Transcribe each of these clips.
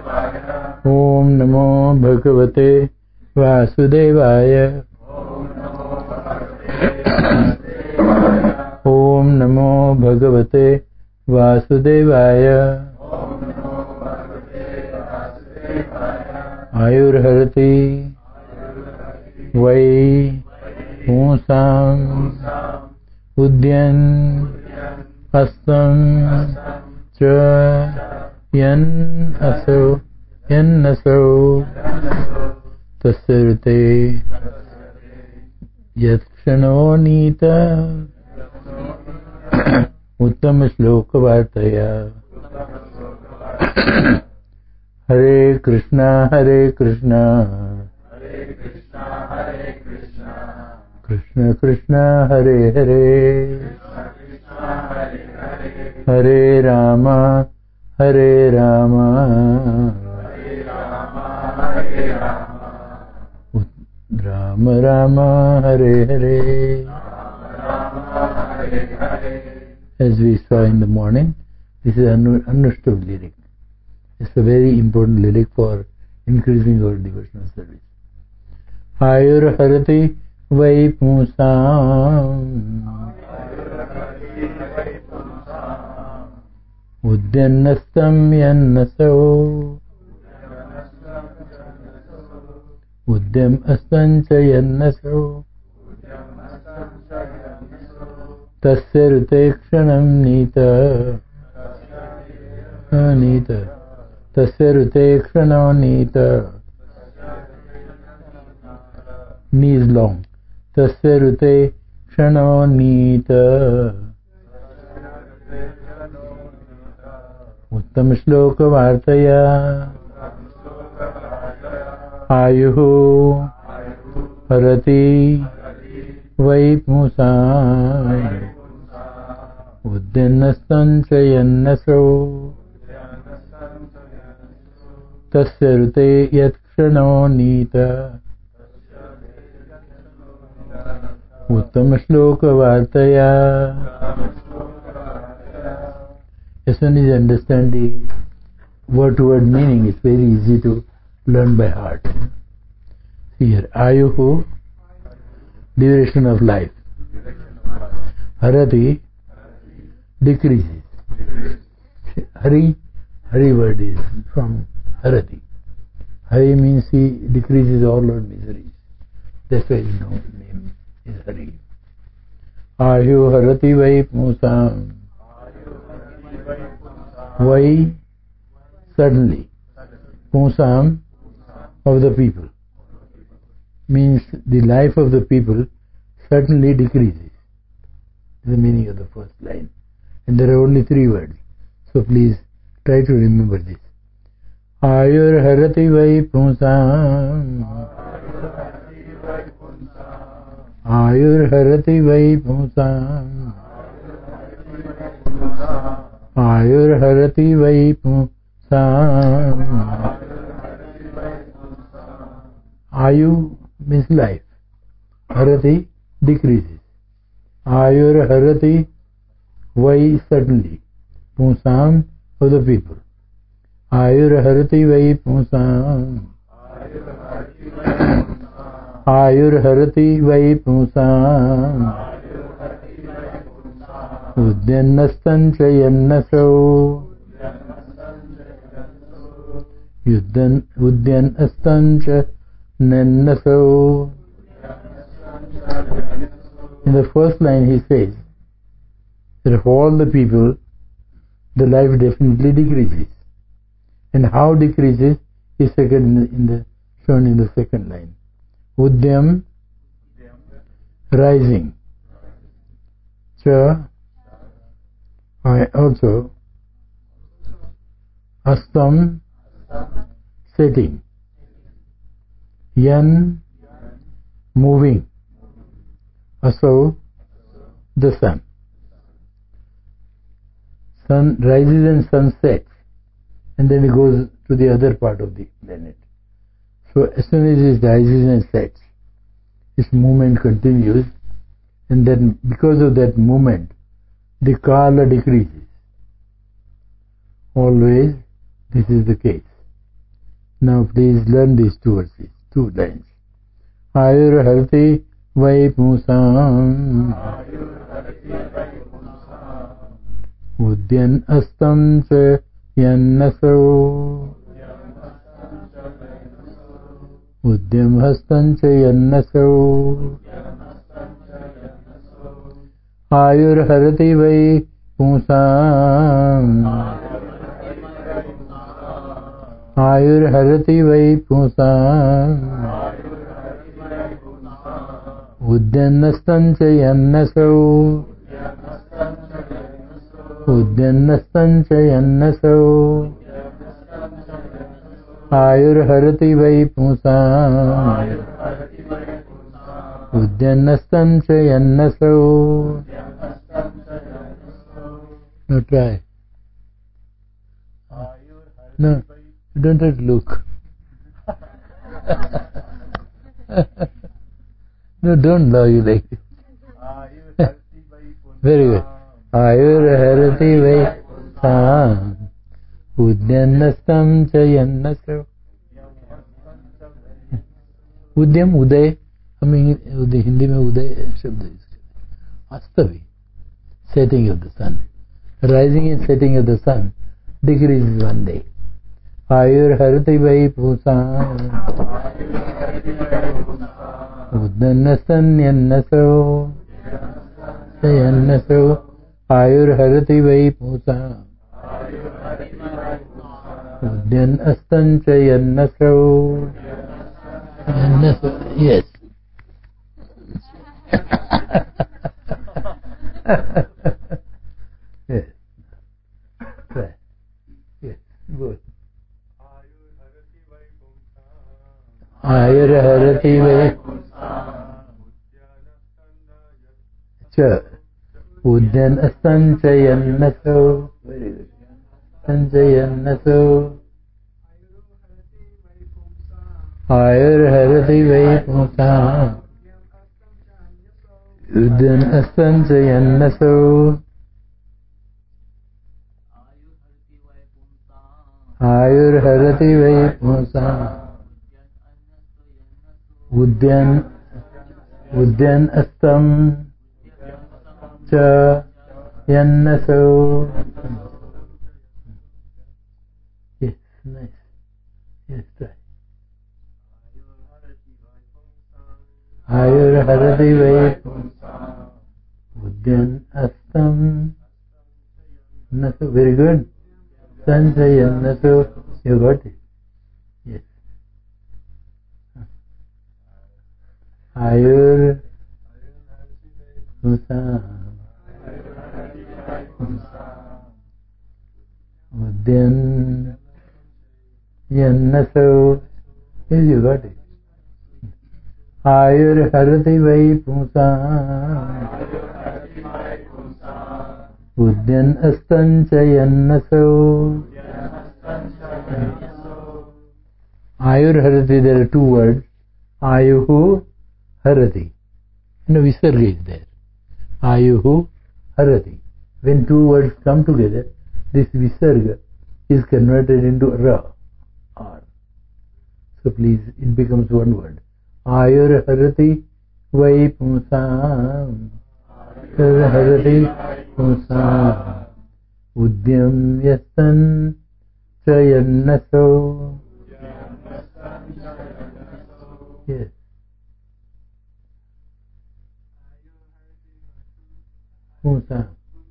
Om Namo Bhagavate Vasudevaya. Om Namo Bhagavate Vasudevaya. Ayurharati Vai Musam Udyan Astam Cha Yan Aso Tasirte Yatshano Nita Uttama Shloka Vartaya. Hare Krishna, Hare Krishna, Krishna Krishna, Hare Hare, Hare Rama, Hare Rama, Rama Rama, Hare Hare. As we saw in the morning, this is an understood lyric. It's a very important lyric for increasing our devotional service. Ayur harati vai pusam Uddyanastam yannaso Uddyam astancha yannaso Tasyarute kshanam nita Nita Tasyarute kshanam nita. Knee is long. Tasyarute kshanam nita. Uttam shloka vartaya. Ayuhu harati vai pusam Uddyanastancha yannaso Tasyarute yatkshanam nita. Uttama shloka vartaya. As soon as you understand the word-to-word meaning, it's very easy to learn by heart. See here, Ayuhu, duration of life. Harati, decreases. Hari word is from Harati. Hari means he decreases all our miseries. That's why his name is Hari. Ayu harati vai pusam. Vai, suddenly. Pusam, of the people. Means the life of the people certainly decreases. The meaning of the first line. And there are only 3 words. So please try to remember this. Ayur harati vai pusam. Ayur harati vai pusam. Ayur harati vai pusam. Ayu means life. Harati decreases. Ayur harati vai certainly. Pusam of the people. Ayur harati vai pusam. Ayur harati vai pusam. Uddyanastancha yannaso. Uddyanastancha yannaso. In the first line he says that of all the people, the life definitely decreases. And how decreases is shown in the second line. Uddhyam, rising. Cha, also Astam, setting. Yan, moving. Aso, the sun. Sun rises and sun sets, and then it goes to the other part of the planet. So as soon as it rises and sets, this movement continues, and then because of that movement, the kala decreases. Always this is the case. Now please learn these two verses, 2 lines. Ayurharti Vaipusam Udyan Astam Cha Yannasau Udyam Hastam Cha Yannasau Ayurharti Vaipusam Ayurharti Vaipusam Udyanastam Cha Yannasau Udyanastam Cha Yannasau Ayurharati Vaipusam Udyanastam Cha Yannasau. Now try. No, you don't have to look. No, don't lie you like this. Very good. Ayurharati Vaipusam Udyanastam Cha Yannasau. उद्यम उदय, हम हिंदी में उदय शब्द अस्त भी, setting of the sun, rising and setting of the sun decreases one day. Ayurharati Vaipusam Udyanastam Yannasau Yannasau Ayurharati Vaipusam Udyanastam Cha Yannasau. Yes. Yes. Try. Yes. Good. Ayurharati Vaipusam Cha Udyanastam Cha Yannasau. Very good. Sanjayannasau. Ayurharati Vaipusam Udyanastam Cha Yannasau. Ayurharati Vaipusam Udyanastam Cha Yannasau. Yes, nice. Yes, try. Ayurharati Vaipusam Udyanastam Nasu. Very good. Sanjayannasau. You got it. Yes. Ayurharati Udyanasau. Yes, you got it. Ayurharati Vaipusam Udyanastam Cha Yannasau. Ayurharati, there are 2 words. Ayuhu Harati. And a visarga is there. Ayuhu Harati. When 2 words come together, this visarga is converted into ra. R. So please, it becomes 1 word. Ayurharati Vaipusam Ayurharati Vaipusam Udyamyastam Cha Yannasau. Yes. Pusam.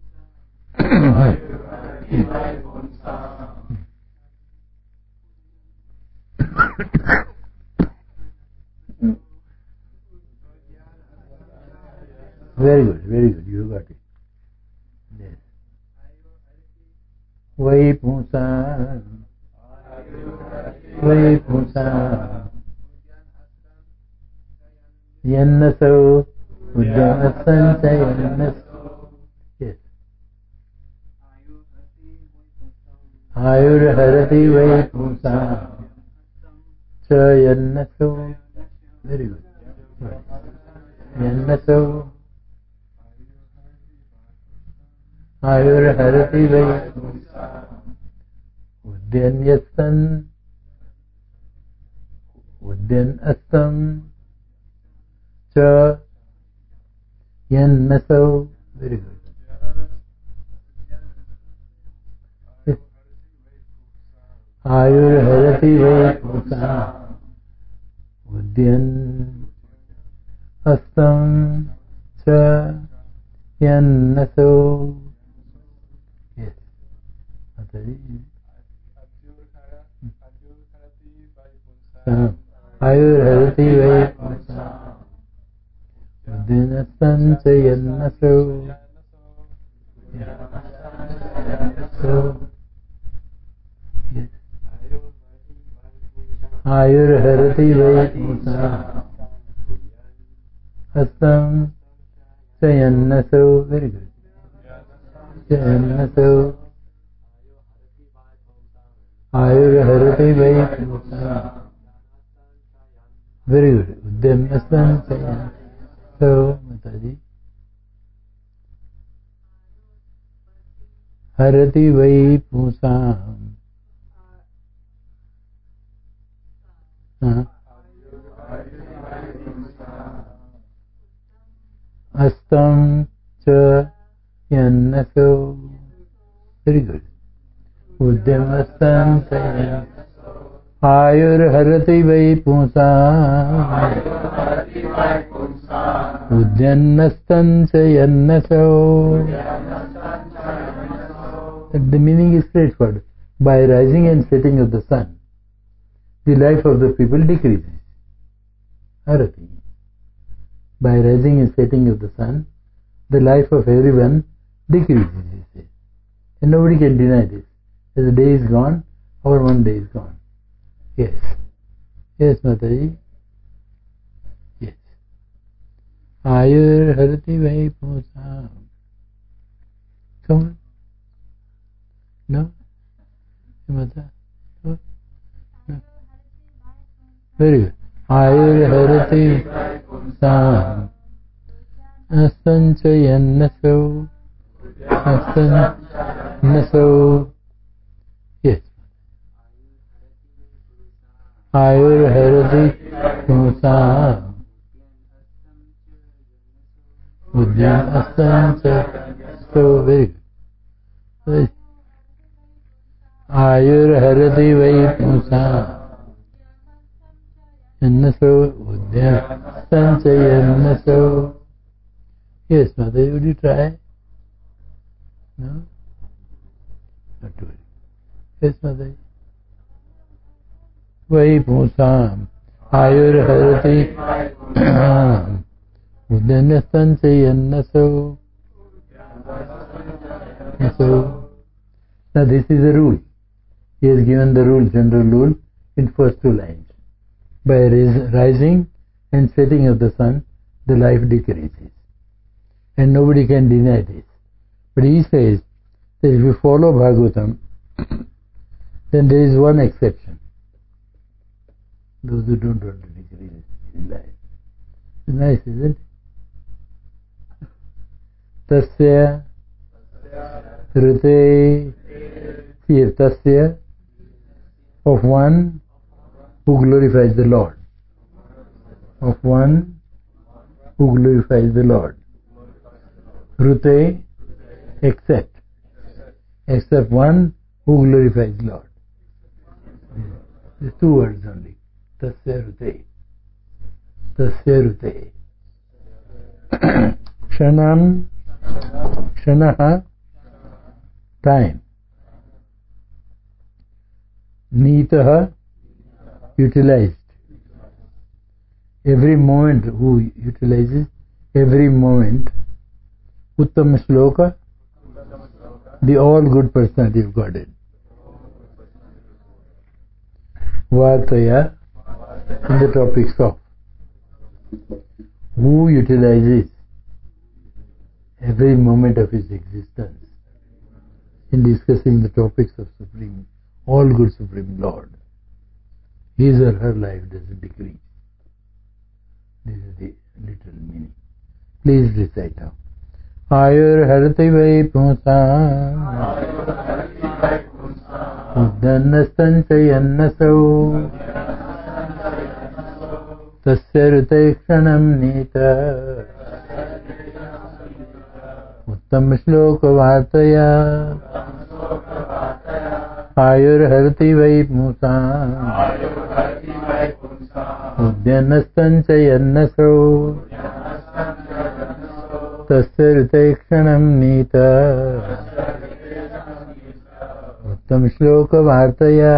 Very good, very good. You got it. Yes. Vaipusam. Vaipusam. Yannasau. Udyanastam Cha Yannasau. Yes. Ayurharati Vaipusam Cha Yannasau. Very good. Yannasau. Ayurharati Vaipusam Udyanastam Udyan astam cha yannasau. Very good. Ayurharati vai pusa. Udyan astam cha yannasau. Yes. Ayurharati vai pusa. Udyan astam cha yannasau. Yes. Ayurharati vai pusa. Astam Chayannasau. Very good. Chayannasau. Ayurharati vai pusa. Very good. Udyamastam Chayannasau. Mataji. Harati vai pusa. Astam cha yannasau. Very good. Udyamastam cha yannasau. Ayurharati vai pusa. Udyanastam cha yannasau. The meaning is straightforward. By rising and setting of the sun, the life of the people decreases. Harati. By rising and setting of the sun, the life of everyone decreases, he says. And nobody can deny this. As the day is gone, our one day is gone. Yes. Yes, Mataji. Yes. Ayurharati vai pusa. Come on. No? Mata? No? No. Very good. Ayurharati pusa. Astancha yannasau. Astanasau. Yes. Ayurharati pusa. Udyan astancha. So very good. Ayurharati vai pusa. Yannasau. Udyan astancha yannasau. Yes, Mother, would you try? No? Not to worry. Yes, Mother. Vai pusa. Ayurharati. Udyanastam cha yannasau. So, now this is a rule. He has given the rule, general rule, in first two lines. By rising and setting of the sun, the life decreases. And nobody can deny this. But he says that if you follow Bhagavatam, then there is one exception. Those who don't want to decrease in life. It's nice, isn't it? Tasya Rute Tasya, of one who glorifies the Lord. Of one who glorifies the Lord. Rute, except one who glorifies Lord. These two words only. Tasya Rute. Tasya Rute. Kshanam, Kshanaha, time. Nitaha, utilized. Every moment who utilizes, every moment. Uttama Shloka, the all good personality of Godhead. Vartaya, in the topics of. Who utilizes every moment of his existence in discussing the topics of Supreme, all good Supreme Lord. His or her life doesn't decrease. This is the literal meaning. Please recite now. Ayurharati vai pusa. Udyanastam cha yannasau. Tasya ritaikshanam nita uttam shloka vartaya ayur harti vai musam udyanassanchayannaso tasya ritaikshanam nita uttam shloka vartaya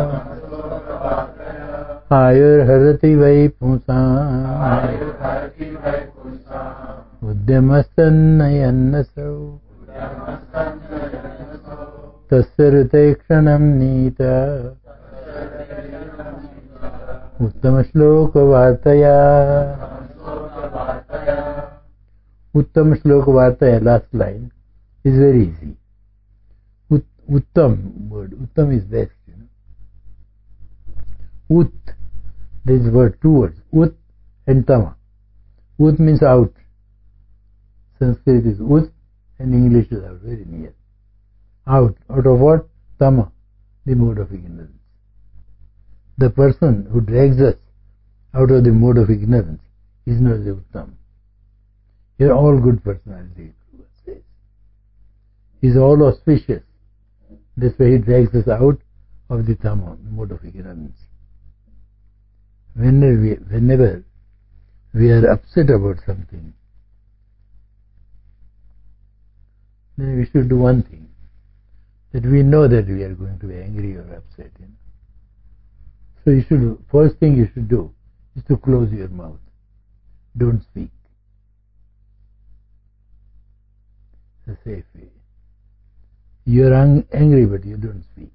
ayur harati vai pusam udyamasannayannasau tasya ritaikshanam nita uttama shloka vartaya. Uttama shloka vartaya, last line, is very easy. Uttam word, uttam is best. Ut, there is word, two words, ut and tama. Ut means out. Sanskrit is ut and English is out, very near. Out of what? Tama, the mode of ignorance. The person who drags us out of the mode of ignorance is not the uttam. Here all good personality says. He is all auspicious. That's why he drags us out of the tama, mode of ignorance. Whenever we are upset about something, then we should do one thing. That we know that we are going to be angry or upset. So first thing you should do is to close your mouth. Don't speak. It's a safe way. You are angry but you don't speak.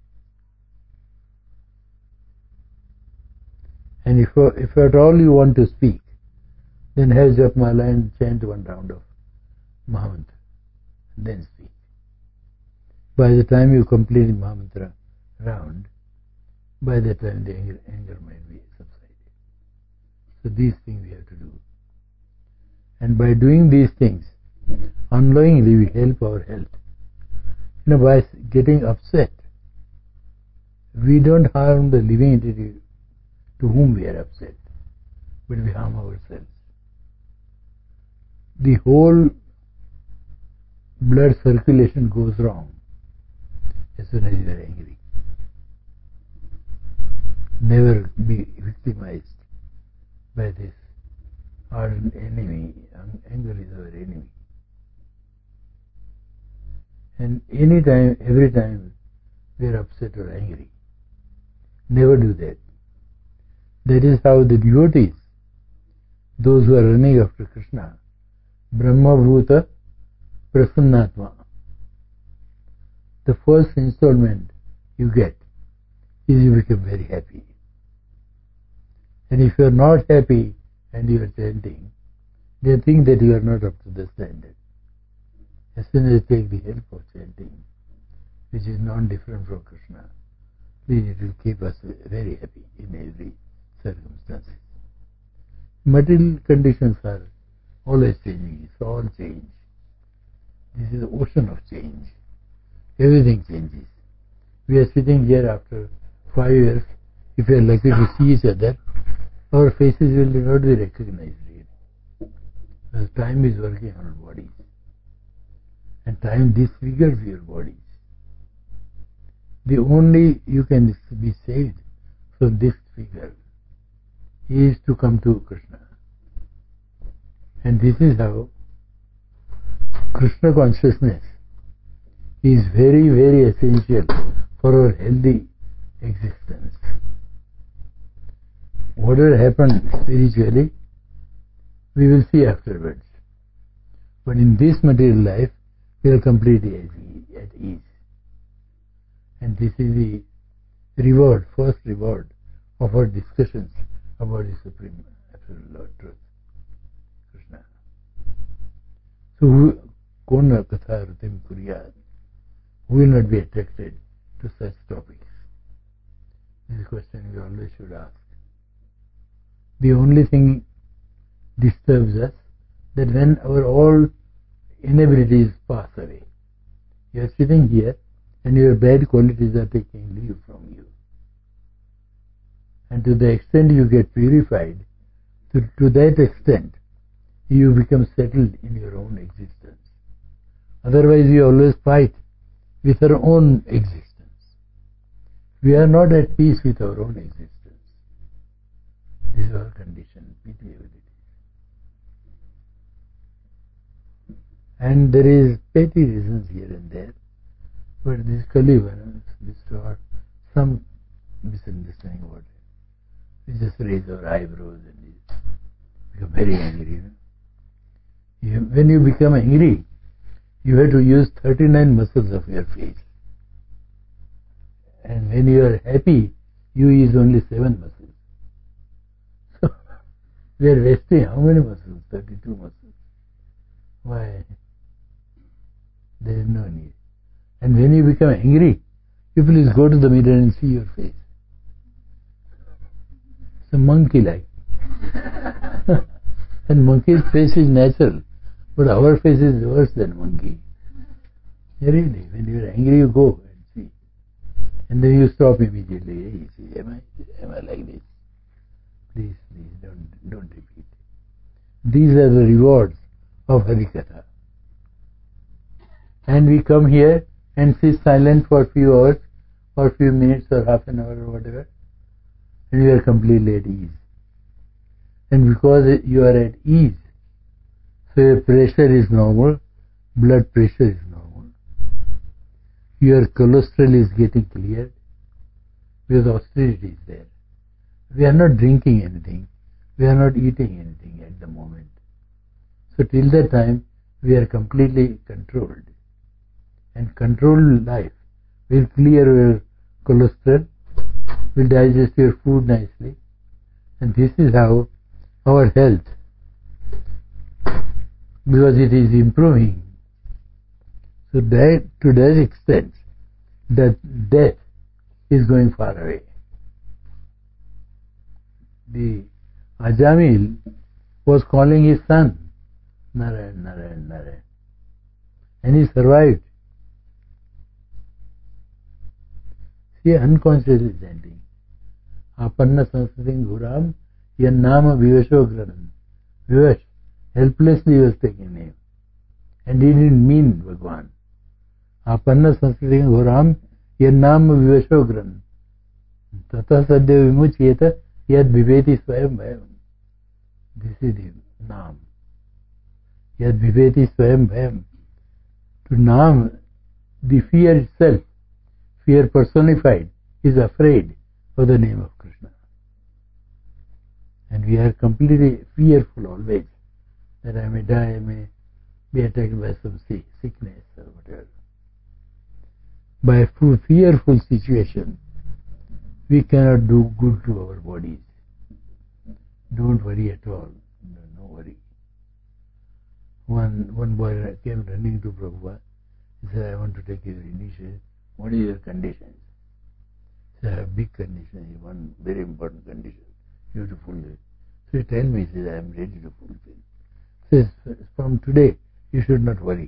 And if at all you want to speak, then have Japmala and chant one round of Mahamantra. Then speak. By the time you complete the Mahamantra round, by that time the anger might be subsided. So these things we have to do. And by doing these things, unknowingly we help our health. By getting upset, we don't harm the living entity to whom we are upset, but we harm ourselves. The whole blood circulation goes wrong as soon as you are angry. Never be victimized by this ardent enemy. Anger is our enemy. And every time we are upset or angry, never do that. That is how the devotees, those who are running after Krishna, Brahma Bhuta Prasannatma, the first installment you get is you become very happy. And if you are not happy and you are chanting, they think that you are not up to the standard. As soon as you take the help of chanting, which is non-different from Krishna, then it will keep us very happy in every circumstance. Material conditions are always changing. It's all change. This is the ocean of change. Everything changes. We are sitting here after 5 years. If we are lucky to see each other, our faces will not be recognized really. Because time is working on our bodies. And time disfigures your bodies. The only you can be saved from this figure is to come to Krishna. And this is how Krishna consciousness is very, very essential for our healthy existence. Whatever happens spiritually, we will see afterwards. But in this material life, we are completely at ease. And this is the reward, first reward of our discussions about the Supreme Absolute Lord Truth, Krishna. So, Kona Katha Rutim Kuryat, who will not be attracted to such topics? This is a question we always should ask. The only thing disturbs us that when our all inabilities pass away, you are sitting here and your bad qualities are taking leave from you. And to the extent you get purified, To that extent, you become settled in your own existence. Otherwise, you always fight with our own existence. We are not at peace with our own existence. This is our condition, pitiability. And there is petty reasons here and there, but this Kali Yuga, this or some misunderstanding about it. We just raise our eyebrows and become very angry. When you become angry, you have to use 39 muscles of your face. And when you are happy, you use only 7 muscles. So, we are wasting how many muscles? 32 muscles. Why? There is no need. And when you become angry, you please go to the mirror and see your face. It's a monkey-like. And monkey's face is natural, but our face is worse than monkey. Really, when you are angry, you go and see. And then you stop immediately. Hey, you see, am I like this? Please, don't repeat. These are the rewards of Harikatha. And we come here and sit silent for a few hours, or a few minutes, or half an hour, or whatever, and we are completely at ease. And because you are at ease, so your pressure is normal, blood pressure is normal, your cholesterol is getting cleared, because austerity is there. We are not drinking anything, we are not eating anything at the moment. So till that time, we are completely controlled. And controlled life will clear your cholesterol, will digest your food nicely, and this is how our health, because it is improving. So that, to that extent, that death is going far away. The Ajamil was calling his son Narayan, Narayan, Narayan, and he survived. See, unconsciously chanting. Apanna Sanskriting Ghuram Yannama Vivasho Granan. Vivash, helplessly he was taking name. And he didn't mean Bhagwan. Apanna Sanskriting Ghuram Yannama Vivasho Granan. Tata Sadhya Vimuchyeta Yad Viveti Swayam Bhayam. This is the Naam. Yad Viveti Swayam Bhayam. To Naam, the fear itself, fear personified, is afraid of the name of Krishna. And we are completely fearful always that I may die, I may be attacked by some sickness or whatever. By a fearful situation, we cannot do good to our bodies. Don't worry at all. No worry. One boy came running to Prabhupada. He said, I want to take your initiation. What is your conditions? He said, I have a big condition, one very important condition. You have to fulfill. So he tells me, he says, I am ready to fulfill. He says, from today, you should not worry.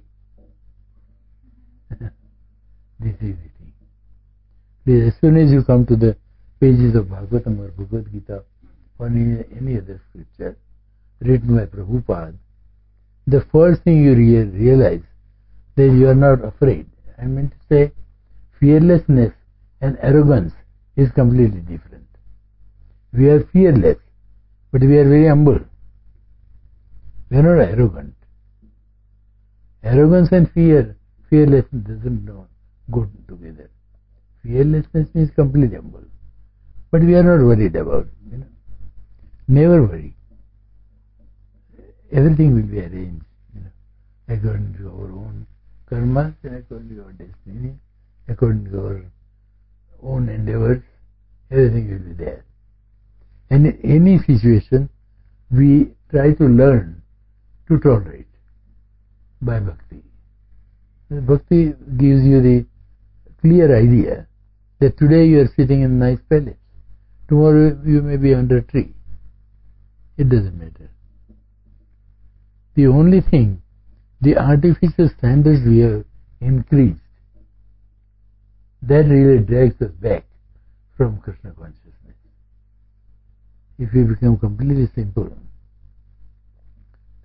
This is the thing. Please, as soon as you come to the pages of Bhagavatam or Bhagavad Gita or any other scripture written by Prabhupada, the first thing you realize that you are not afraid. I meant to say, fearlessness and arrogance is completely different. We are fearless, but we are very humble. We are not arrogant. Arrogance and fearlessness doesn't go together. Fearlessness means completely humble. But we are not worried about it. Never worry. Everything will be arranged, according to our own karma and according to our destiny, according to our own endeavors. Everything will be there. And in any situation, we try to learn to tolerate by bhakti. Bhakti gives you the clear idea that today you are sitting in a nice palace. Tomorrow you may be under a tree. It doesn't matter. The only thing, the artificial standards we have increased, that really drags us back from Krishna consciousness. If we become completely simple,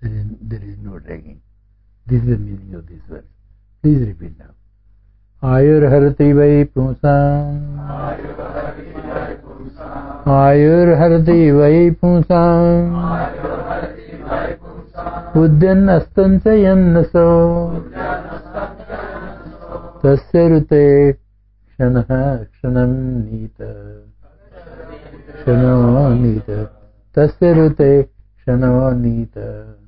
There is no dragging. This is the meaning of this verse. Please repeat now. Ayur harati vai pusam. Ayur harati vai pusam. Udyan astanchayan naso. Tasya rute kshanah kshanam nita. Kshanah nita. Tasya rute kshanah nita.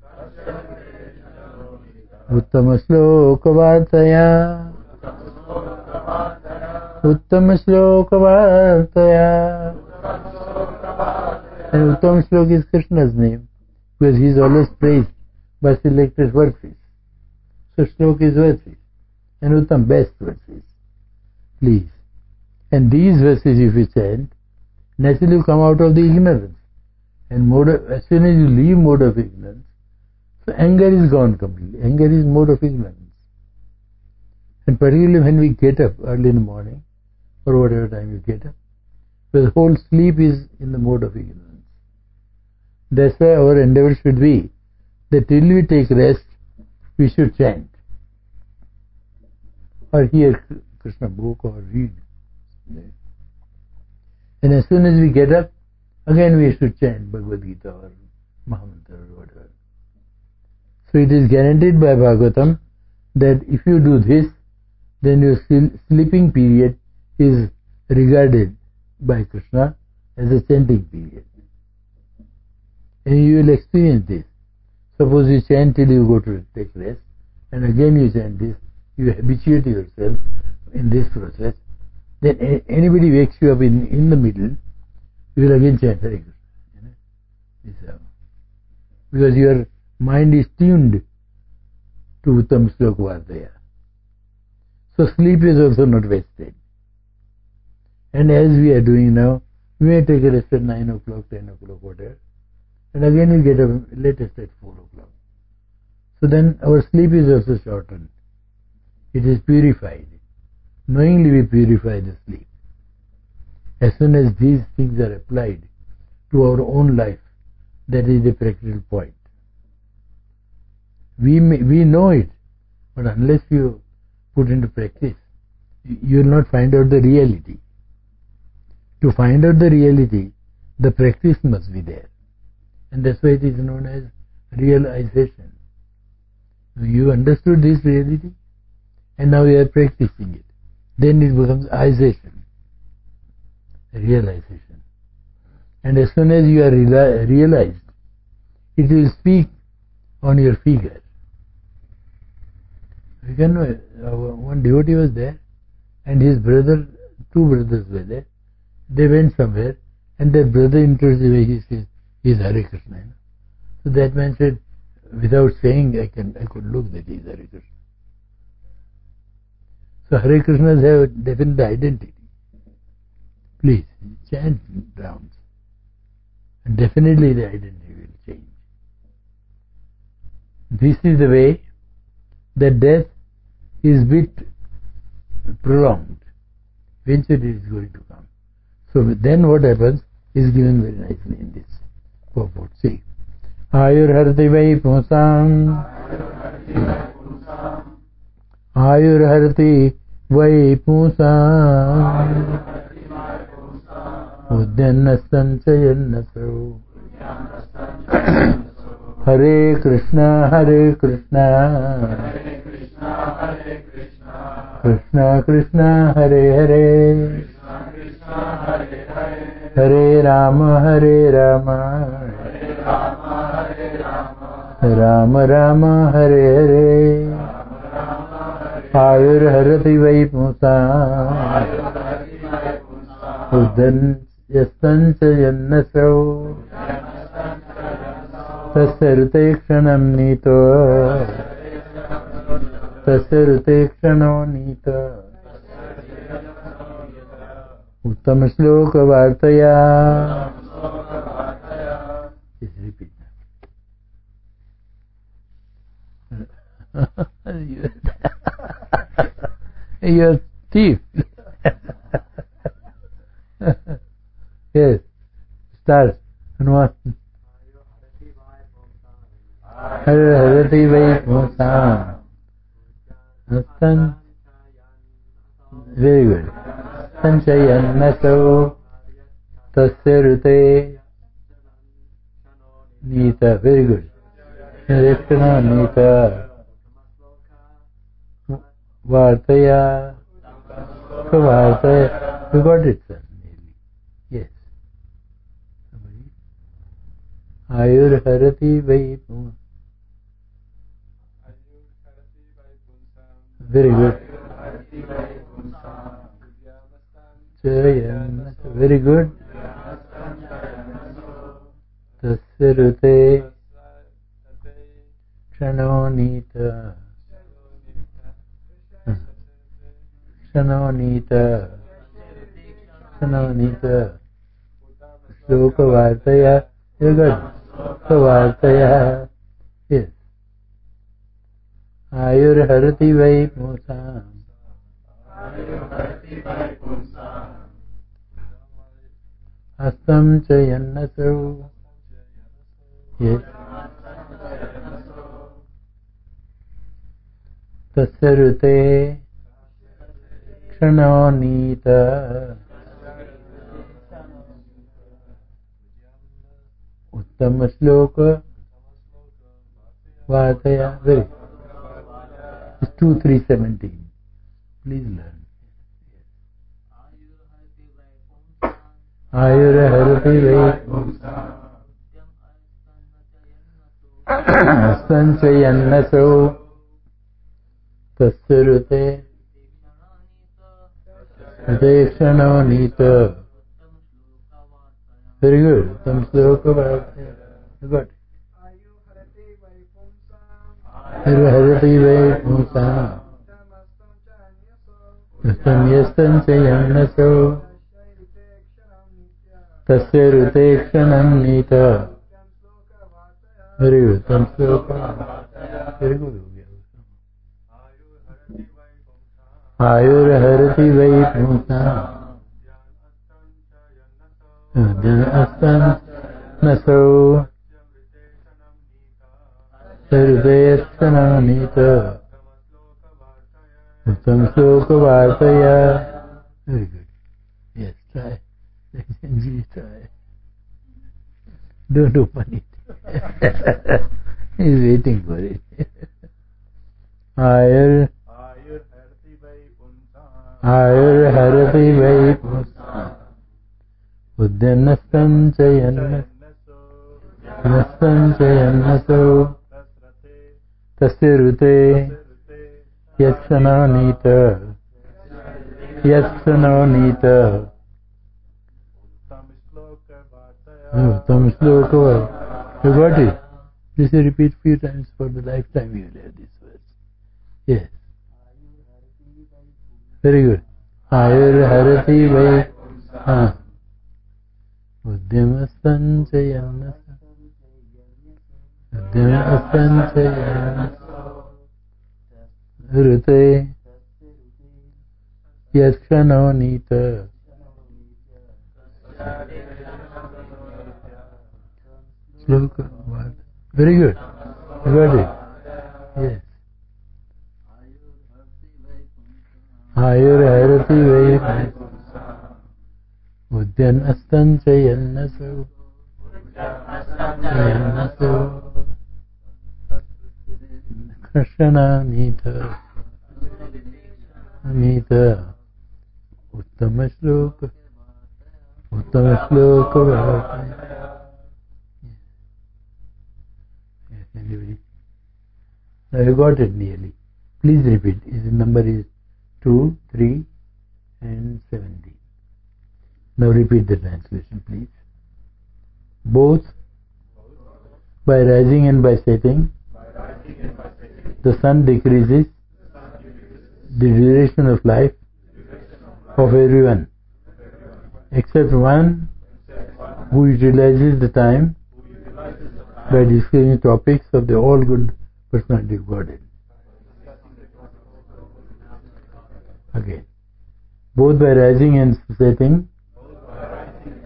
Uttama sloka vartaya. Uttama sloka vartaya. And Uttama Slok is Krishna's name, because he is always praised by selected verses. So Slok is verses, and Uttam best verses. Please. And these verses if you chant, naturally you come out of the ignorance. And as soon as you leave mode of ignorance, so anger is gone completely. Anger is mode of ignorance. And particularly when we get up early in the morning, or whatever time you get up, the whole sleep is in the mode of ignorance. That's why our endeavor should be that till we take rest, we should chant. Or hear Krishna book or read. And as soon as we get up, again we should chant Bhagavad Gita or Mahamantra or whatever. So it is guaranteed by Bhagavatam that if you do this, then your sleeping period is regarded by Krishna as a chanting period. And you will experience this. Suppose you chant till you go to take rest, and again you chant this, you habituate yourself in this process, then anybody wakes you up in the middle, you will again chant Hare Krishna. This is how. Because your mind is tuned to Uttam Slok Vartaya. So sleep is also not wasted. And as we are doing now, we may take a rest at 9 o'clock, 10 o'clock, whatever. And again we get up latest at 4 o'clock. So then our sleep is also shortened. It is purified. Knowingly we purify the sleep. As soon as these things are applied to our own life, that is the practical point. We know it, but unless you put into practice, you will not find out the reality. To find out the reality, the practice must be there. And that's why it is known as realization. You understood this reality, and now you are practicing it. Then it becomes ization, realization. And as soon as you are realized, it will speak on your figure. You can know, one devotee was there, and his brother, two brothers were there. They went somewhere, and their brother introduced him. He says, "He is Hare Krishna." So that man said, without saying, I could look that he is Hare Krishna. So Hare Krishnas have a definite identity. Please chant rounds, and definitely the identity will change. This is the way that death is bit prolonged. Eventually it is going to come. So then what happens is given very nicely in this purport. See, Ayur harti vai pusam. Ayur harti vai pusam. Udyanna sanchayannaso. Hare Krishna, Hare Krishna. Krishna Krishna, Hare Hare. Hare Rama, Hare Rama. Rama Rama, Hare Hare. Ayur harati vai pusam. Udyanyastanchayannaso. Tasarute kshanam nito. Tasarute kshano nito. Uttama Sloka Vartaya. Just repeat that. You're a thief. Yes. Start. Hanuman. harati vai punsam. Very good. Sanchayan naso tasyarute nita. Very good. Rekshana nita vartaya vartaya. You got it, sir. Yes. Ayur harati vai punsam. Very good. Very good. Tasyarute Kshanonita Kshanonita Kshanonita Shloka Vartaya. Very good. Vartaya. Yes. Ayur harati vai punsam. Astam chayannaso. Yes. Tasyarute Kshanonita Uttama Shloka Vartaya. Very. It's 2-3-17. Please learn. Ayura harati vai sanchayannaso tasyarute dekshanonita. Very good. Tam sloka vartaya. You got it. Ayura harati vai punsam. Yastanchayannaso tasyarute kshanonita. Very good. Tam sloka. Very good. Ayur harati vai punsam. Astan naso tasyarute kshanonita. Uttam sloka vartaya. Very good. Yes, try. Try. Don't open it. He's waiting for it. Ayur harati vai punsam. Uddyanastam chayannaso tasyarute yakshanonita. Uttam sloka. You got it? Just repeat few times for the lifetime you will have this verse. Yes. Very good. Ayur harati vai Uddyamastan chayannaso Rute Yakshanonita. Sloka. Very good. You got it. Yes. Ayur harati vai Uddyanastan chayannaso Krishnanita Uttama shloka Yes, anybody? Now you got it nearly. Please repeat. The number is 2, 3 and 17. Now repeat the translation, please. Both by rising and by setting, the sun decreases the duration of life of everyone, except one who utilizes the time by discussing topics of the all good personality of Godhead. Again, both by rising and setting,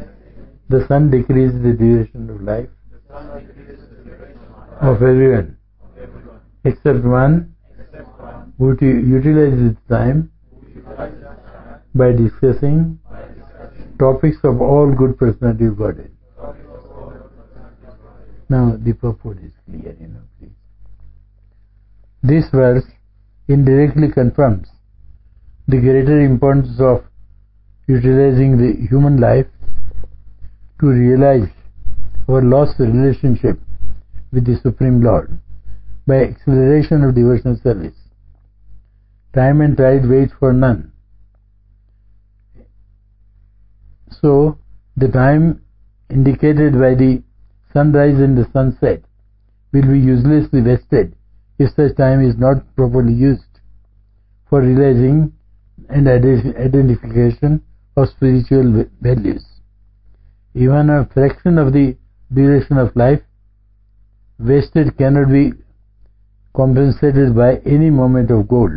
the sun decreases the duration of life of everyone, except one who utilizes time by discussing topics of all good personality of Godhead. Now the purport is clear, please. This verse indirectly confirms the greater importance of utilizing the human life to realize our lost relationship with the Supreme Lord by acceleration of devotional service. Time and tide wait for none. So, the time indicated by the sunrise and the sunset will be uselessly wasted if such time is not properly used for realizing and identification of spiritual values. Even a fraction of the duration of life wasted cannot be compensated by any amount of gold.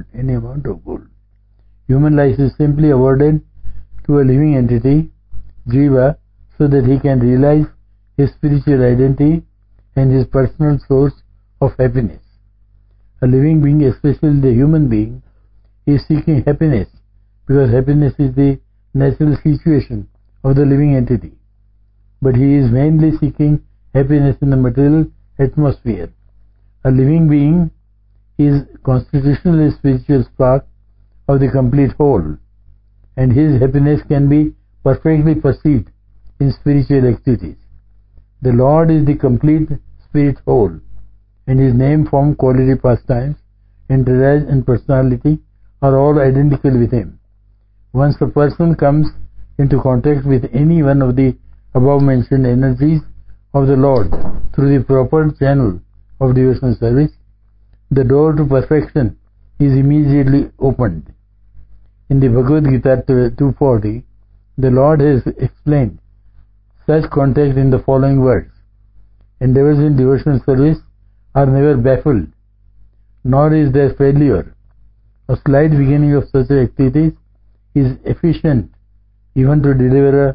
Human life is simply awarded to a living entity, Jiva, so that he can realize his spiritual identity and his personal source of happiness. A living being, especially the human being, is seeking happiness because happiness is the natural situation of the living entity. But he is mainly seeking happiness in the material atmosphere. A living being is constitutionally a spiritual spark of the complete whole, and his happiness can be perfectly perceived in spiritual activities. The Lord is the complete spirit whole, and his name, form, quality, pastimes, entourage and personality are all identical with him. Once a person comes into contact with any one of the above mentioned energies of the Lord through the proper channel of devotional service, the door to perfection is immediately opened. In the Bhagavad Gita 240, the Lord has explained such contact in the following words: endeavors in devotional service are never baffled, nor is there failure. A slight beginning of such activities is efficient even to deliver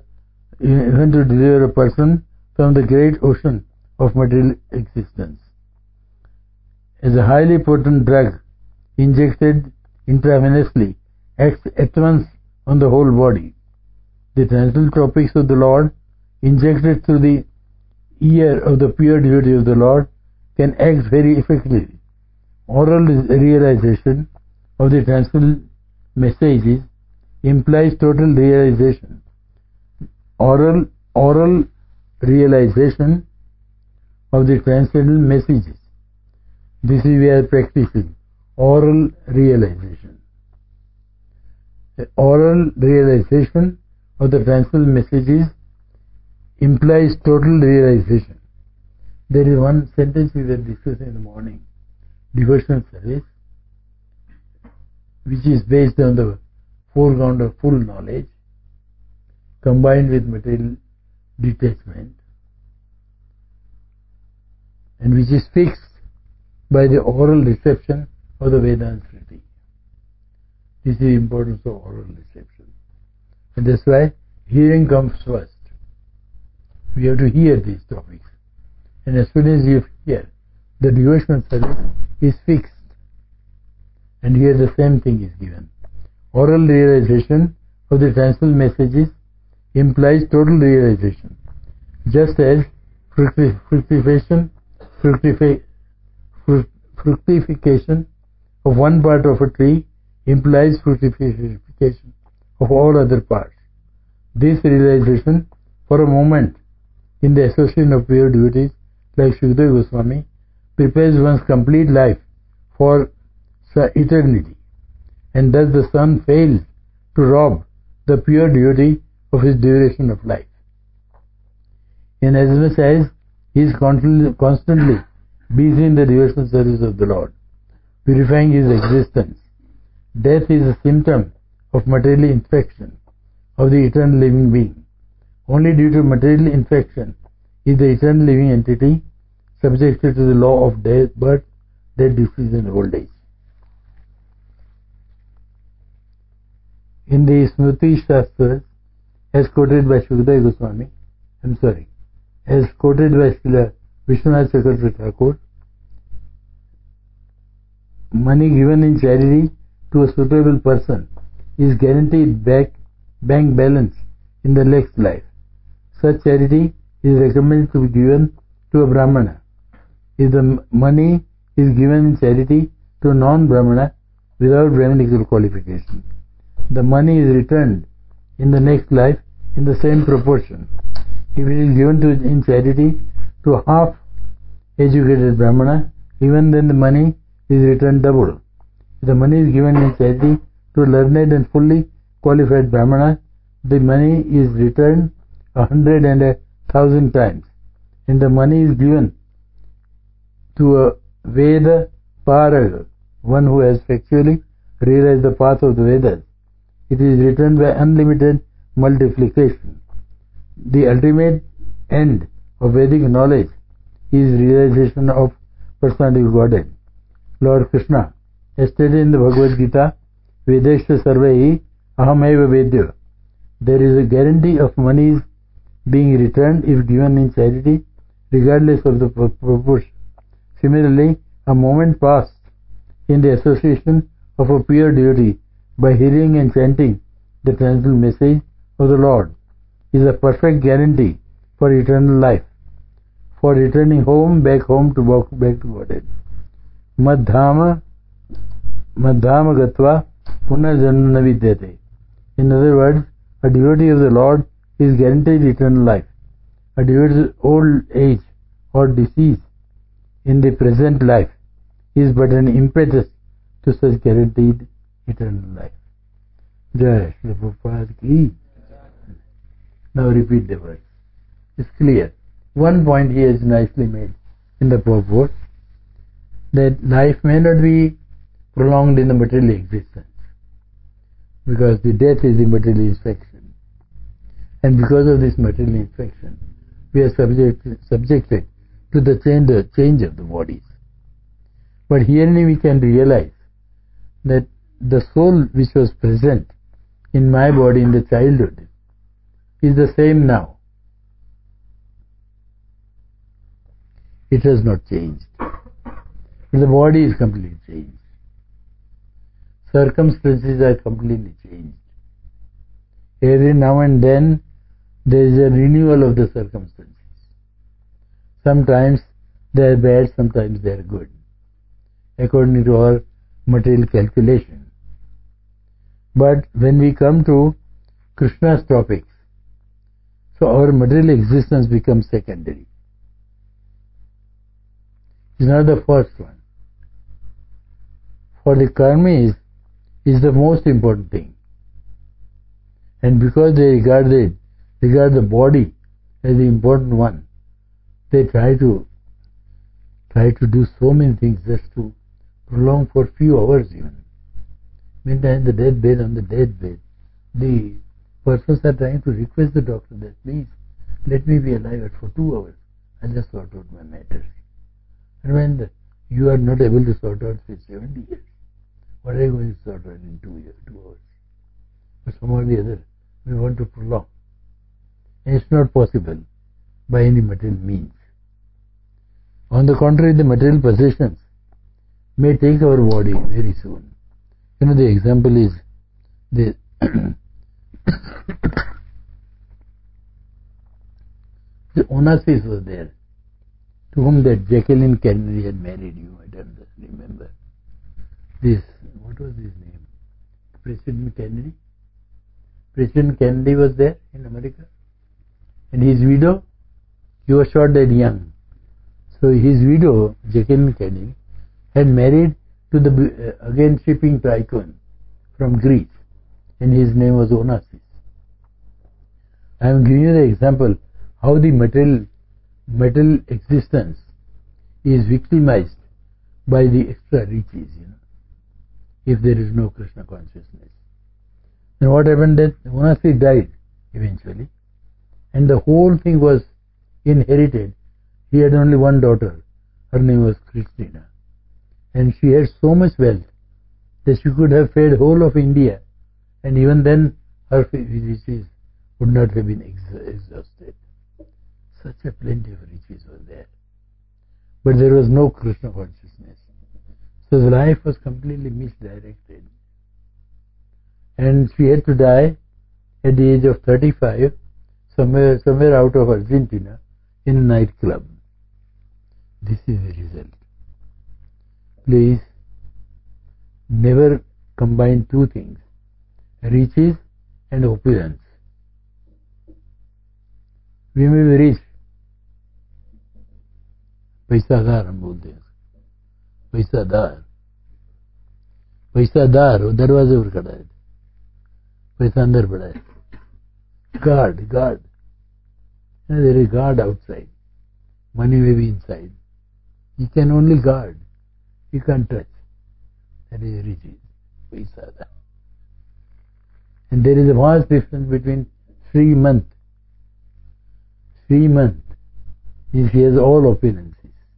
a person from the great ocean of material existence. As a highly potent drug injected intravenously acts at once on the whole body, the transcendental topics of the Lord injected through the ear of the pure devotee of the Lord can act very effectively. Oral realization of the transcendental messages implies total realization. Oral realization of the transcendental messages. This is we are practicing oral realization. The oral realization of the transcendental messages implies total realization. There is one sentence we were discussing in the morning, devotional service, which is based on the foreground of full knowledge combined with material detachment, and which is fixed by the oral reception of the Vedanta Sriti. This is the importance of oral reception. And that's why hearing comes first. We have to hear these topics. And as soon as you hear, the devotional service is fixed. And here the same thing is given. Oral realization of the transcendental messages implies total realization. Just as fructification of one part of a tree implies fructification of all other parts. This realization for a moment in the association of pure devotees like Shukadeva Goswami prepares one's complete life for eternity, and thus the sun fails to rob the pure devotee of his duration of life. Inasmuch as he is constantly busy in the devotional service of the Lord, purifying his existence, death is a symptom of material infection of the eternal living being. Only due to material infection is the eternal living entity subjected to the law of death, birth, death, disease and old age. In the Smriti Shastras, as quoted by Shukadeva Goswami, as quoted by Srila Vishwanath Chakravarti Thakur, money given in charity to a suitable person is guaranteed bank balance in the next life. Such charity is recommended to be given to a Brahmana. If the money is given in charity to a non-Brahmana without Brahminical qualification, the money is returned in the next life in the same proportion. If it is given in charity to a half-educated Brahmana, even then the money is returned double. If the money is given in charity to a learned and fully qualified Brahmana, the money is returned 100 and 1,000 times. And the money is given to a Veda Paraga, one who has factually realized the path of the Vedas. It is returned by unlimited multiplication. The ultimate end of Vedic knowledge is realization of personality of Godhead. Lord Krishna has stated in the Bhagavad Gita, Vedesha Sarvaihi Ahameva Vedya. There is a guarantee of monies being returned if given in charity, regardless of the proportion. Similarly, a moment passed in the association of a pure devotee by hearing and chanting the transcendental message of the Lord is a perfect guarantee for eternal life, for returning back home to Godhead. Madhama gatva punarjanma vidyate. In other words, a devotee of the Lord is guaranteed eternal life. A devotee's old age or disease in the present life is but an impetus to such guaranteed eternal life. Jai Shri Prabhupada ki. Now repeat the words. It's clear. One point he has nicely made in the purport, that life may not be prolonged in the material existence, because the death is the material infection. And because of this material infection, we are subjected to the change of the bodies. But herein we can realize that the soul which was present in my body in the childhood is the same now. It has not changed. The body is completely changed. Circumstances are completely changed. Every now and then there is a renewal of the circumstances. Sometimes they are bad, sometimes they are good, according to our material calculation. But when we come to Krishna's topics, so our material existence becomes secondary. It's not the first one. For the karmis is the most important thing. And because they regard the body as the important one, they try to do so many things just to prolong for few hours even. Meantime, on the deathbed, the persons are trying to request the doctor that please let me be alive for 2 hours. I'll just sort out my matters. And when you are not able to sort out for 70 years, what are you going to sort out in 2 hours? But somehow or the other, we want to prolong. And it's not possible by any material means. On the contrary, the material possessions may take our body very soon. You know, the example is the Onassis was there, to whom that Jacqueline Kennedy had married. You might remember. What was his name? President Kennedy? President Kennedy was there in America. And his widow, he was shot dead young. So his widow, Jacqueline Kennedy, had married to the again shipping tycoon from Greece. And his name was Onassis. I am giving you the example how the material existence is victimized by the extra riches, if there is no Krishna consciousness. And what happened that Onassis died eventually, and the whole thing was inherited. He had only one daughter. Her name was Christina. And she had so much wealth that she could have fed whole of India, and even then her riches would not have been exhausted. Such a plenty of riches was there. But there was no Krishna consciousness. So the life was completely misdirected. And she had to die at the age of 35, somewhere out of Argentina, in a nightclub. This is the result. Please, never combine two things, riches and opulence. We may be rich, पैसादार हम बोलते हैं, पैसादार वो दरवाजे पर खड़ा है, पैसा अंदर पड़ा है. Guard. There is guard outside. Money may be inside. You can only guard. You can't touch. That is riches. Paisa. And there is a vast difference between Srimant. Srimant means he has all opulences.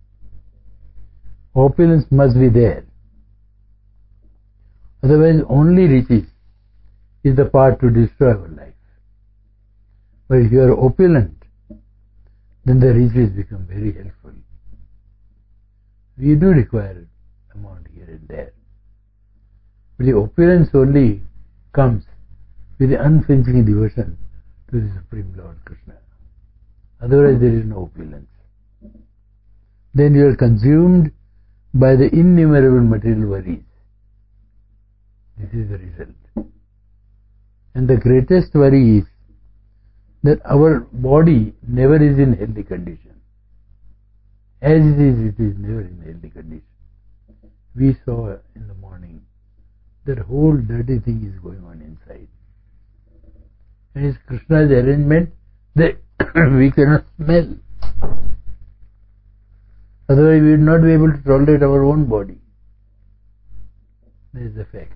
Opulence must be there. Otherwise, only riches is the path to destroy our life. But if you are opulent, then the riches become very helpful. We do require amount here and there. But the opulence only comes with the unflinching devotion to the Supreme Lord Krishna. Otherwise there is no opulence. Then you are consumed by the innumerable material worries. This is the result. And the greatest worry is that our body never is in healthy condition. As it is never in healthy condition. We saw in the morning that whole dirty thing is going on inside. And it's Krishna's arrangement that we cannot smell. Otherwise we would not be able to tolerate our own body. That is the fact.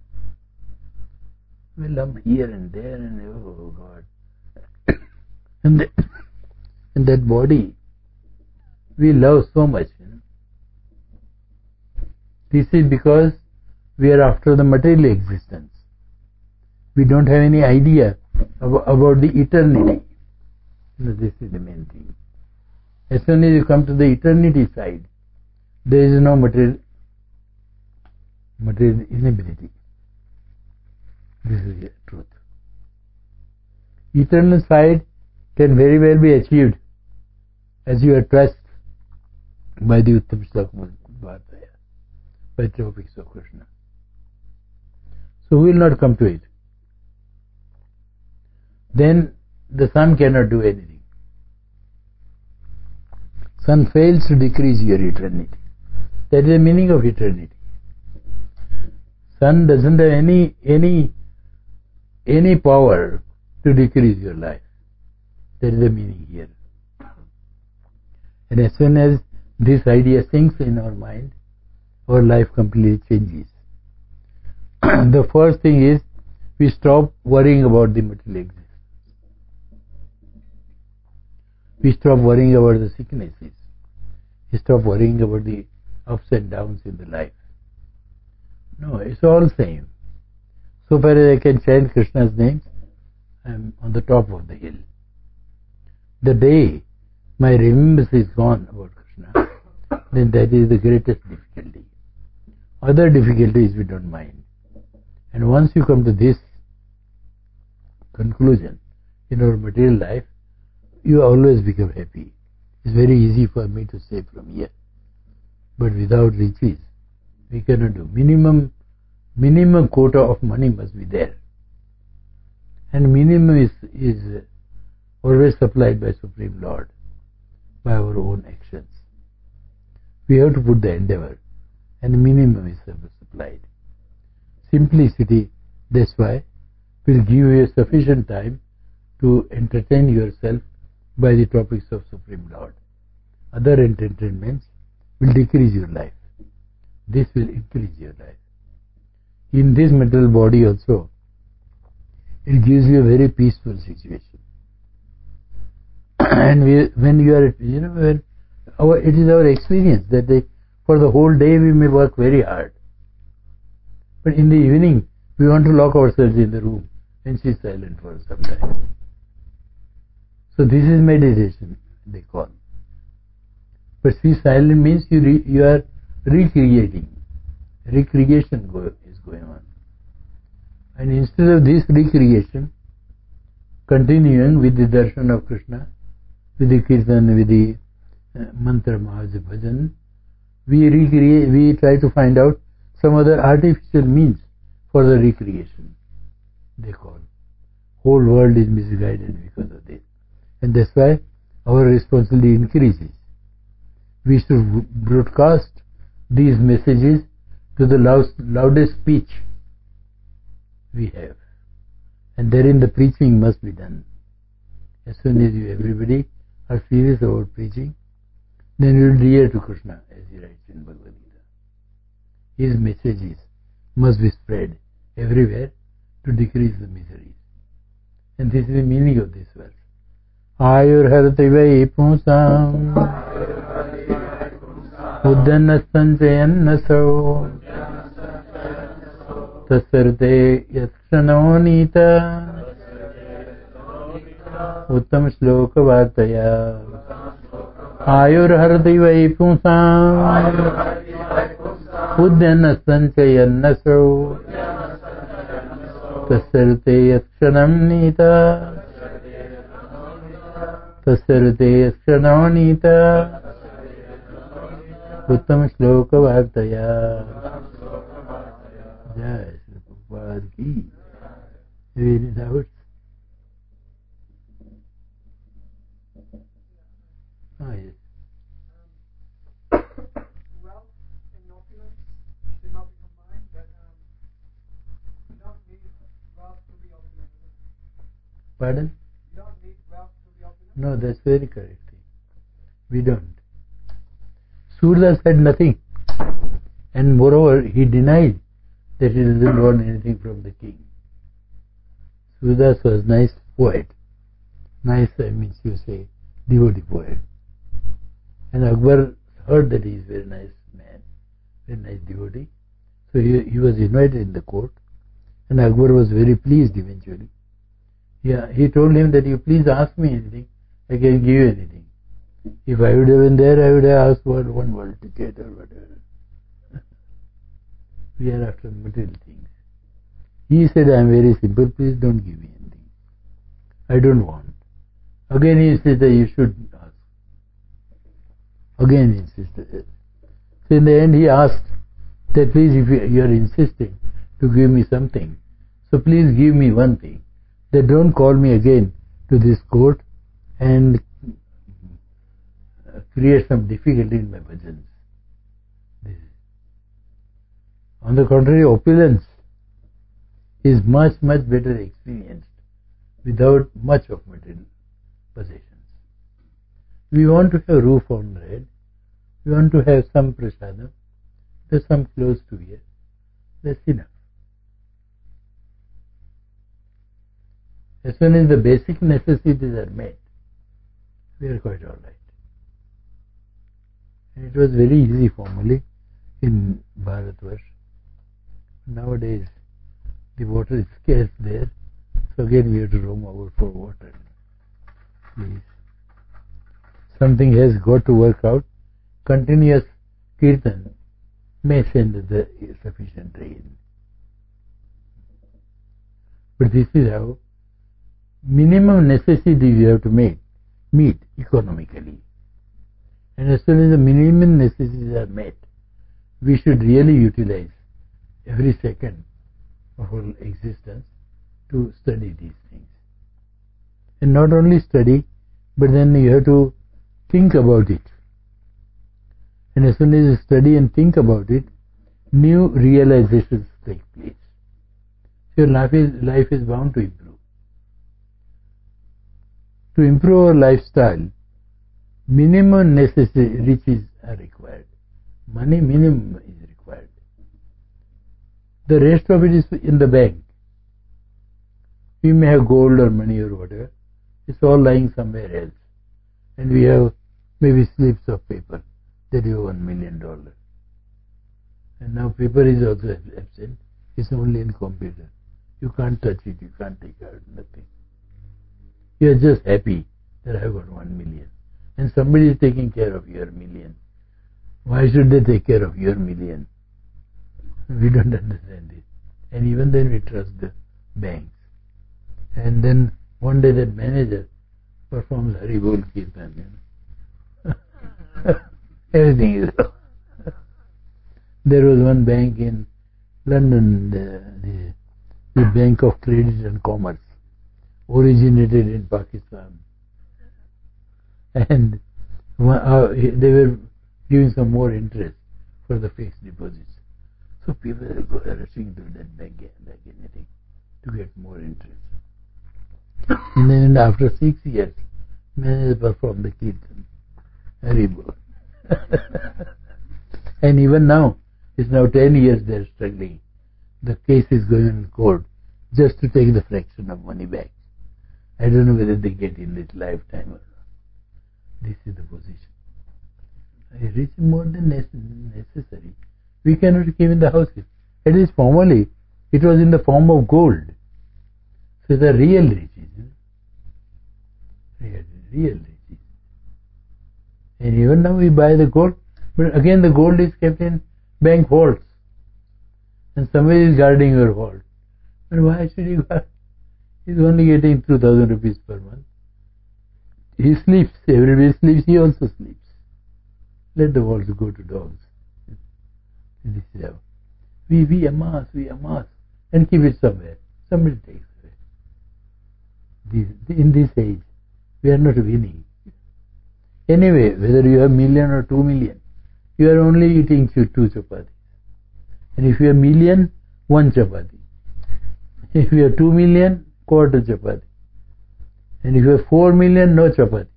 Well, I'm here and there and oh God. And that body we love so much. This is because we are after the material existence. We don't have any idea about the eternity. This is the main thing. As soon as you come to the eternity side, there is no material inability. This is the truth. Eternal side can very well be achieved as you are touched by the Uttam Shloka Bhartaya, by tropics of Krishna. So we will not come to it. Then the sun cannot do anything. Sun fails to decrease your eternity. That is the meaning of eternity. Sun doesn't have any power to decrease your life. That is the meaning here. And as soon as this idea sinks in our mind, our life completely changes. The first thing is we stop worrying about the material existence. We stop worrying about the sicknesses. We stop worrying about the ups and downs in the life. No, it's all same. So far as I can chant Krishna's names, I am on the top of the hill. The day my remembrance is gone about Krishna, then that is the greatest difficulty. Other difficulties we don't mind. And once you come to this conclusion in our material life, you always become happy. It's very easy for me to say from here. But without riches, we cannot do. Minimum quota of money must be there. And minimum is always supplied by Supreme Lord, by our own actions. We have to put the endeavor, and minimum is supplied. Simplicity, that's why, will give you sufficient time to entertain yourself by the topics of Supreme Lord. Other entertainments will decrease your life. This will increase your life. In this material body also, it gives you a very peaceful situation. And when you are, it is our experience that for the whole day we may work very hard. But in the evening, we want to lock ourselves in the room and sit silent for some time. So this is meditation, they call. But see, silent means you are recreating. recreation is going on. And instead of this recreation, continuing with the darshan of Krishna, with the kirtan, with the mantra, mahaj, bhajan, we try to find out some other artificial means for the recreation. They call. Whole world is misguided because of this. And that's why our responsibility increases. We should broadcast these messages to the loudest pitch we have. And therein the preaching must be done. As soon as everybody are serious about preaching, then you will adhere to Krishna, as he writes in Bhagavad Gita. His messages must be spread everywhere to decrease the miseries. And this is the meaning of this verse. Ayur harati vai pusam uddana sanchayan naso tasarte yatshano nita uttam shloka vartaya. Ayur harati vai pusam uddana sanchayan naso tasarte yakshanam nita tasarte yakshanam nita uttam shloka vartaya. Jai Shri Prabhupada ki. Any doubts? Yes. Wealth and opulence should not be combined, but you don't need wealth to be opulent. Pardon? You don't need wealth to be opulent? No, that's very correct. We don't. Surya said nothing. And moreover, he denied that he doesn't want anything from the king. Surya was a nice poet. Nice, means you say, devotee poet. And Akbar heard that he is a very nice man, very nice devotee. So he was invited in the court. And Akbar was very pleased eventually. Yeah, he told him that you please ask me anything, I can give you anything. If I would have been there, I would have asked for one world ticket or whatever. We are after material things. He said, I am very simple, please don't give me anything. I don't want. Again he said that you should ask. Again he insisted. So in the end he asked that please, if you are insisting to give me something, so please give me one thing. That don't call me again to this court and create some difficulty in my bhajans. On the contrary, opulence is much, much better experienced without much of material possessions. We want to have roof on the head, we want to have some prasadam, there's some clothes to wear, that's enough. As soon as the basic necessities are met, we are quite all right. And it was very easy formerly in Bharatvarsh. Nowadays, the water is scarce there, so again we have to roam over for water. Please. Something has got to work out. Continuous kirtan may send the sufficient rain. But this is how minimum necessity you have to meet economically. And as soon as the minimum necessities are met, we should really utilize every second of our existence to study these things. And not only study, but then you have to think about it. And as soon as you study and think about it, new realizations take place. So your life is bound to improve. To improve our lifestyle, minimum necessary riches are required. Money minimum is required. The rest of it is in the bank. We may have gold or money or whatever. It's all lying somewhere else. And we have maybe slips of paper that you have $1 million. And now paper is also absent. It's only in computer. You can't touch it, you can't take out nothing. You are just happy that I have got 1 million. And somebody is taking care of your million. Why should they take care of your million? We don't understand it. And even then we trust the banks. And then one day that manager performs Haribol Kirtan. Everything is There was one bank in London, the Bank of Credit and Commerce, originated in Pakistan. And they were giving some more interest for the fixed deposits. So people are rushing to that bank like anything to get more interest. And then after 6 years, manager performed the Kirtan. Haribol. And even now, it's now 10 years they're struggling. The case is going in court just to take the fraction of money back. I don't know whether they get in this lifetime or not. This is the position. It is more than necessary. We cannot keep in the houses. At least formerly, it was in the form of gold. So the real riches. Real riches. And even now we buy the gold, but again the gold is kept in bank vaults. And somebody is guarding your vault. But why should he guard? He's only getting 2,000 rupees per month. He sleeps. Everybody sleeps. He also sleeps. Let the vaults go to dogs. This is how. We amass, and keep it somewhere. Somebody takes away. In this age, we are not winning. Anyway, whether you have million or 2 million, you are only eating 2 chapatis. And if you have million, 1 chapati. If you have 2 million, quarter chapati. And if you have 4 million, no chapati.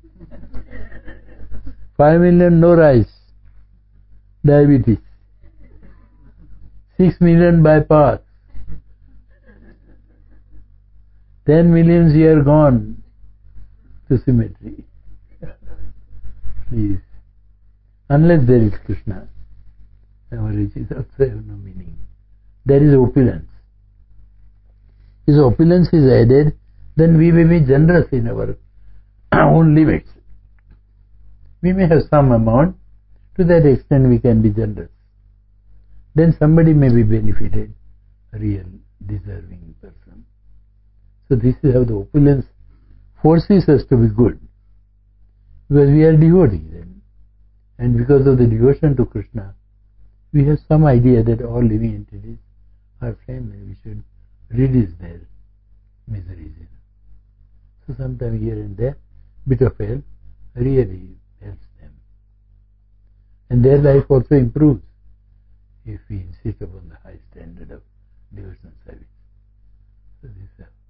5 million, no rice. Diabetes. 6 million bypass. 10 millions you are gone to cemetery. Please. Unless there is Krishna, our riches also have no meaning. There is opulence. If opulence is added, then we may be generous in our own limits. We may have some amount, to that extent we can be generous. Then somebody may be benefited, a real deserving person. So this is how the opulence forces us to be good. Because we are devotees then. And because of the devotion to Krishna, we have some idea that all living entities are same and we should reduce their miseries. So sometime here and there, bit of help really helps them. And their life also improves if we insist upon the high standard of devotional service. So this is